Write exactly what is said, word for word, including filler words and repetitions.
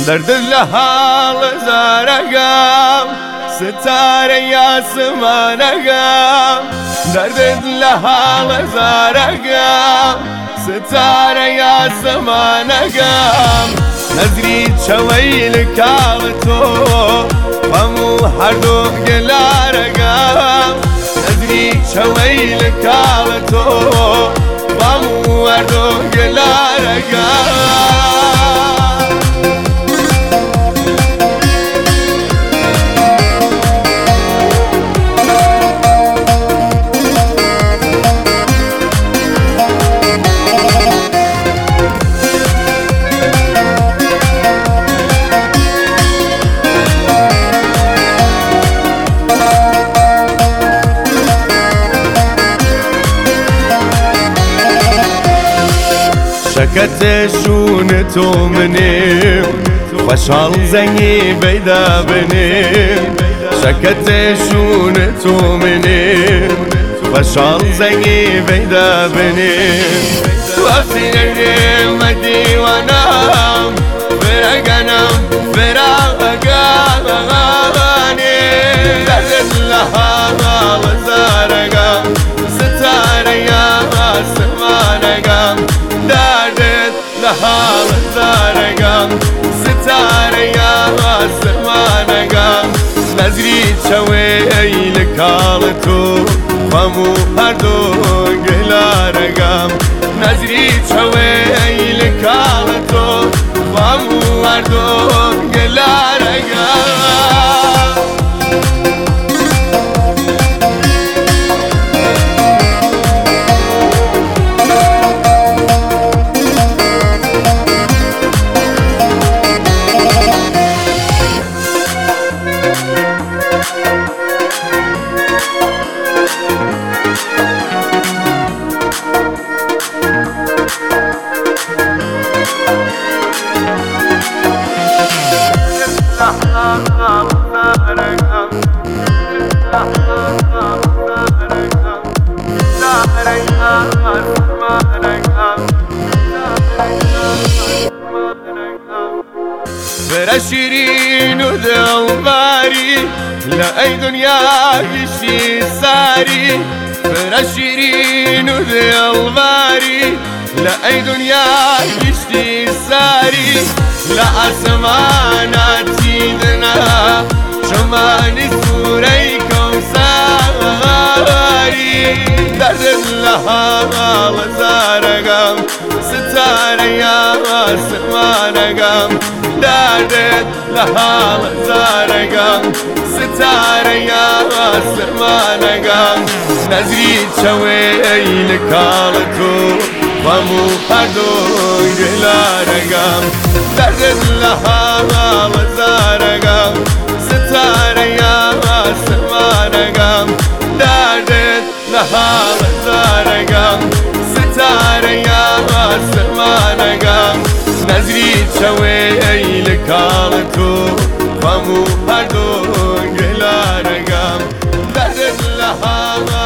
درد لحال زارقام ستاره یاسمانقام درد لحال زارقام ستاره یاسمانقام نظری چویل کالتو فمو هردو گلارقام نظری چویل کالتو فمو هردو گلارقام شكت شونتو مني خوشحال زنگی بیدا بني شكت شونتو مني خوشحال زنگی بیدا بني وقتی نریم دیوانم فرقنم فراغانی درد لحال زارقم ستاره یاسمانقم دردت لحال زارقم ستاره یاسمانقم نظری چویل کالتو فمو هردو گلارقم نظری چویل کالتو فمو هردو گلارقم برا شيرين ودلباري لا اي دنيا يشي ساري برا شيرين ودلباري لا اي دنيا يشي ساري لا اسماناتي دنا شماني سوري كوساري درد لحال زارقم ستاره یاسمانقم دردت لحال زارقم ستاره یاسمانقم نظری چویل کالتو فمو هردو گلارقم دردت لحال زارقم ستاره یاسمانقم دردت لحال زارقم ستاره یاسمانقم نظری چویل کالتو فمو هردو گلارقم درد لحال